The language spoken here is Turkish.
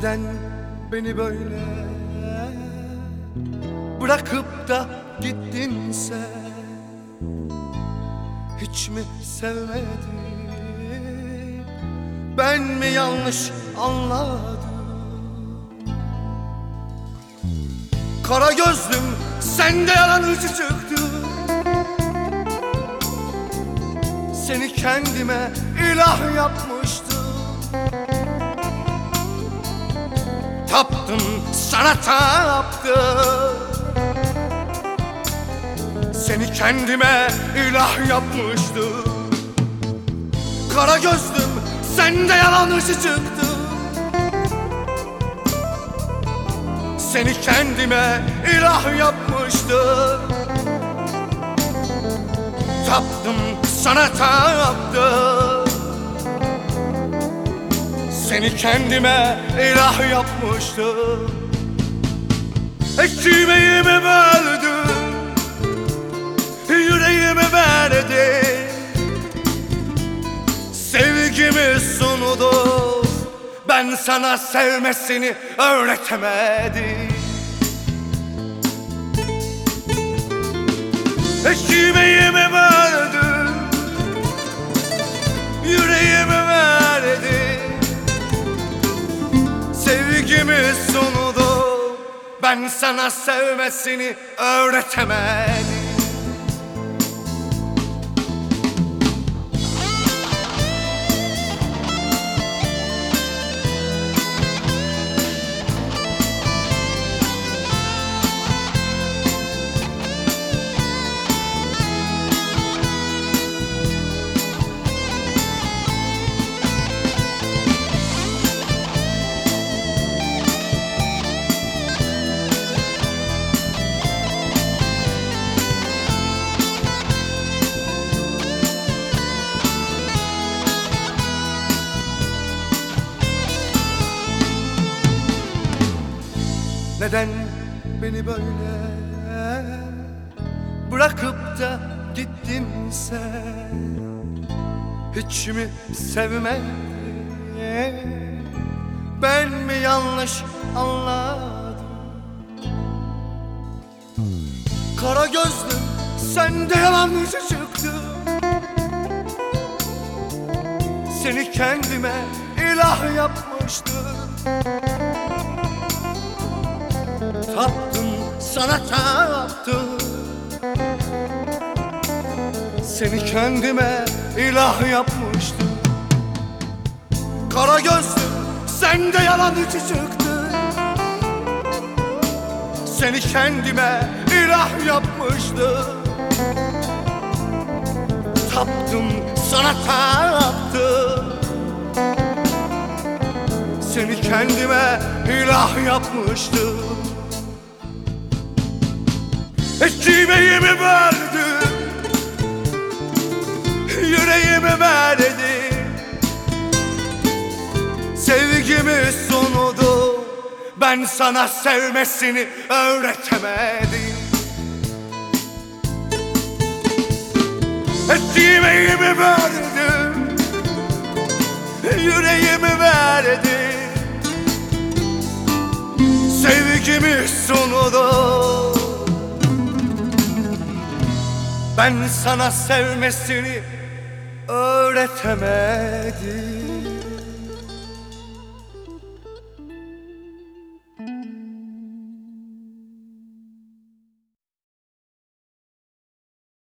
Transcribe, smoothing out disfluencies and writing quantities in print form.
Neden beni böyle bırakıp da gittin sen? Hiç mi sevmedin? Ben mi yanlış anladım? Kara gözlüm sende yalancı çıktı. Seni kendime ilah yapmıştım. Taptım, sana taptım. Seni kendime ilah yapmıştım. Kara gözlüm sende yalancı çıktı. Seni kendime ilah yapmıştım. Taptım, sana taptım. Seni kendime ilah yapmıştım. Ekmeğimi böldüm, yüreğimi verdim. Sevgimi sundum, ben sana sevmesini öğretemedim. Ekmeğimi böldüm, yüreğimi verdim. Sevgimi sundum, ben sana sevmesini öğretemedim. Neden beni böyle bırakıp da gittin sen? Hiç mi sevmedin? Ben mi yanlış anladım? Kara gözlüm sende yalancı çıktı. Seni kendime ilah yapmıştım. Taptım, sana taptım. Seni kendime ilah yapmıştım. Kara gözlüm sende yalancı çıktı. Seni kendime ilah yapmıştım. Taptım, sana taptım. Seni kendime ilah yapmıştım. Ekmeğimi böldüm, yüreğimi verdim. Sevgimi sundum, ben sana sevmesini öğretemedim. Ekmeğimi böldüm, yüreğimi verdim. Sevgimi sundum, ben sana sevmesini öğretemedim.